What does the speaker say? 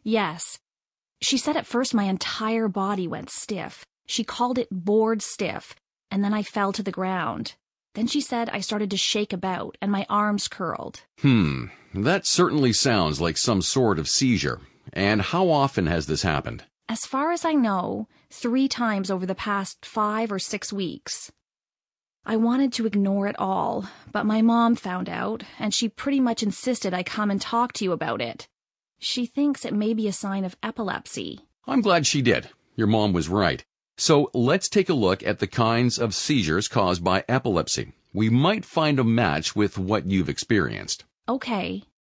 Yes. She said at first my entire body went stiff. She called it bored stiff, and then I fell to the ground. Then she said I started to shake about, and my arms curled. That certainly sounds like some sort of seizure. And how often has this happened? As far as I know, 3 times over the past 5 or 6 weeks. I wanted to ignore it all, but my mom found out, and she pretty much insisted I come and talk to you about it. She thinks it may be a sign of epilepsy. I'm glad she did. Your mom was right. So let's take a look at the kinds of seizures caused by epilepsy. We might find a match with what you've experienced. Okay.